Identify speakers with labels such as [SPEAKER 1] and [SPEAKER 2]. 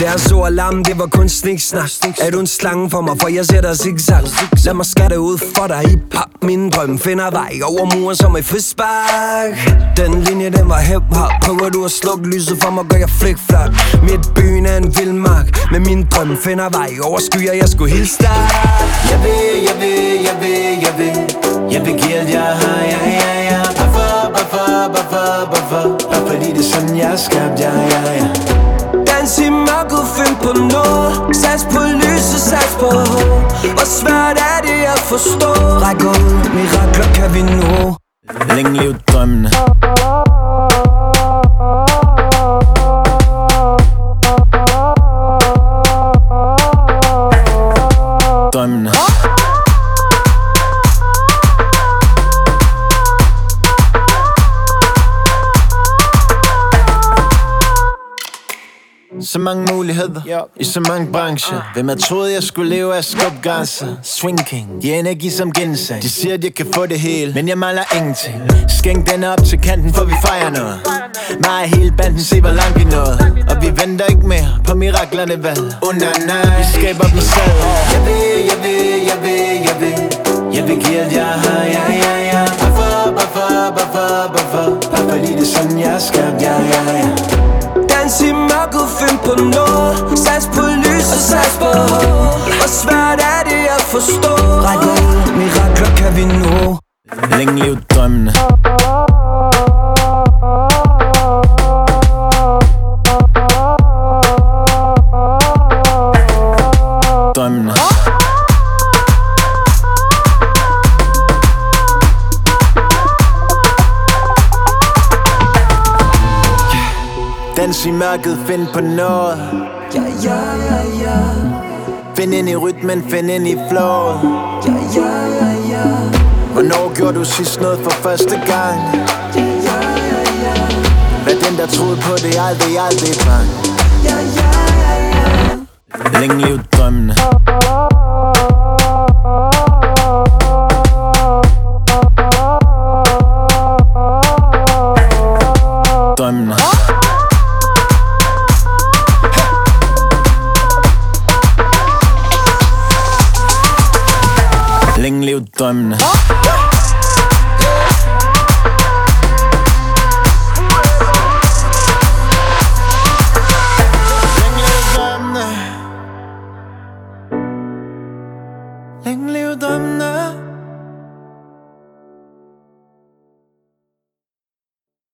[SPEAKER 1] Deres ord larm, det var kun sniksnak. Er du en slange for mig, for jeg sætter zigzag. Lad mig skatte ud for dig i pap. Min drøm finder vej over muren som et frispark. Den linje, den var hip-hop. Prøver du at slukke lyset for mig, gør jeg flik-flak. Midt byen er en vildmark. Men min drøm finder vej over skyer, jeg skulle hilse dig. Jeg vil give alt jeg har, ja. Bare fordi det er sådan jeg er skabt, ja. Dans i mørket, find på noget. Sats på lyset, sats på håb. Hvor svært er det at forstå? Ræk ud, mirakler kan vi nå.
[SPEAKER 2] Længe lev drømmene. Drømmene. Så mange muligheder i så mange brancher. Hvem havde troet jeg skulle leve af skubgrænser? Swing King, de energi som gensag. De siger at jeg kan få det hele, men jeg mangler ingenting. Skænk den op til kanten, for vi fejrer noget. Mig og hele banden, se hvor langt vi nåede. Og vi venter ikke mere på miraklerne, hvad? Nej, vi skaber dem selv. Jeg vil give alt jeg har, ja. Bare fordi det er sådan jeg er skabt, ja.
[SPEAKER 1] Dans i mørket, find på noget. Sats på lyset, sats på håb. Hvor svært er det at forstå? Ræk ud, mirakler kan vi nå.
[SPEAKER 2] Længe lev drømmene. Drømmene. Dans i mørket, find på noget.
[SPEAKER 1] Ja.
[SPEAKER 2] Find ind i rytmen, find ind i flowet.
[SPEAKER 1] Ja.
[SPEAKER 2] Hvornår gjorde du sidst noget for første gang? Hvad den der troede på det aldrig bang. Længe lev drømmene. Drømmene. Længe lev drømmene.